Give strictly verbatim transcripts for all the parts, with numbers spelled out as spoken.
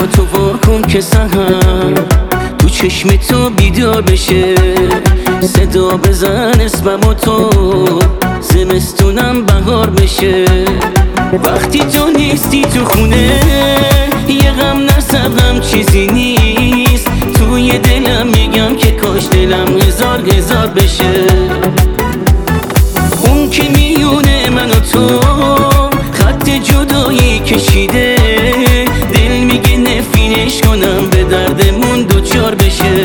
تو وا کن که سحر تو چشم تو بیدار بشه، صدا بزن اسمم و تو زمستونم بهار بشه. وقتی تو نیستی تو خونه یه غم نصبم چیزی نیست، توی دلم میگم که کاش دلم هزار هزار بشه. اون که میونه من و تو خط جدایی کشیده، دل میگه نفرینش کنم به دردمون دوچار بشه.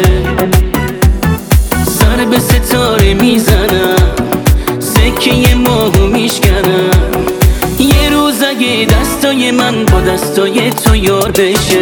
سر به ستاره میزنم سکه ماهو میشکنم، یه روز اگه دستای من با دستای تو یار بشه.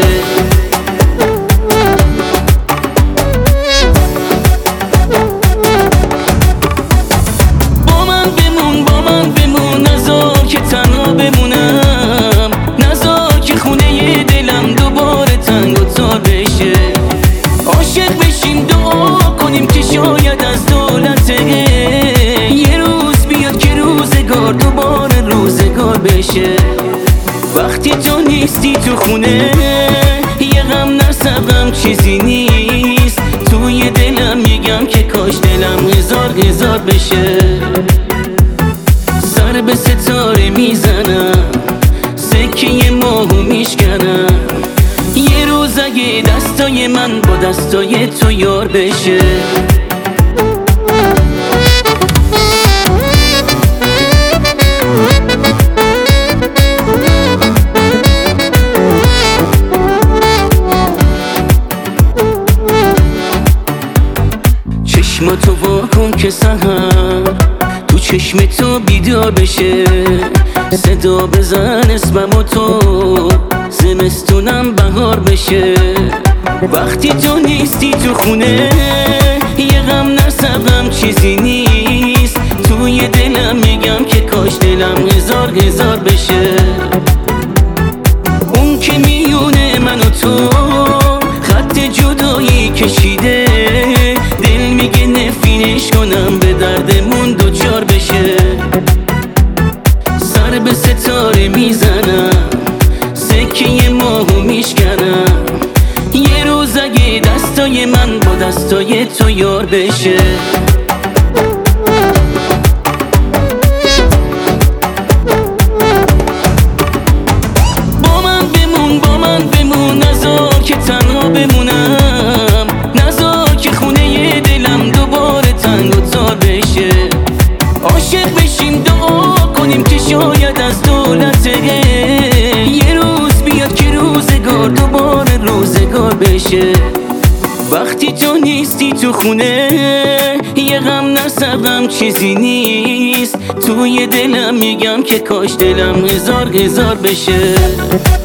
با من بمون با من بمون، نذار که تنها بمونم، نذار که خونه دلم دوباره تنگ و تار بشه. عاشق بشیم دعا کنیم که شاید از دولت یه روز بیاد که روزگار دوباره روزگار بشه. وقتی تو نیستی تو خونه یه غم نصبم چیزی نیست، توی دلم میگم که کاش دلم هزار هزار بشه. سر به ستاره میزنم سکه ماهو میشکنم، یه روز اگه دستای من با دستای تو یار بشه. چشم تو وا کن که سحر تو چشم تو بیدار بشه، صدا بزن اسمم و تو زمستونم بهار بشه. وقتی تو نیستی تو خونه یه غم نصبم چیزی نیست، توی دلم میگم که کاش دلم هزار هزار بشه. اون که میونه من و تو خط جدایی کشیده، دل میگه نفرینش کنم به دردمون دوچار بشه. سر به ستاره میزنم سکه ماهو میشکنم، یه روز اگه دستای من با دستای تو یار بشه. با من بمون با من بمون، نذار که تنها بمونم، نذار که خونه دلم دوباره تنگ و تار بشه. عاشق بشیم دعا کنیم که شاید از دولت یه روز بیاد که روزگار دوباره روزگار بشه. وقتی تو نیستی تو خونه یه غم نصبم چیزی نیست، توی دلم میگم که کاش دلم هزار هزار بشه.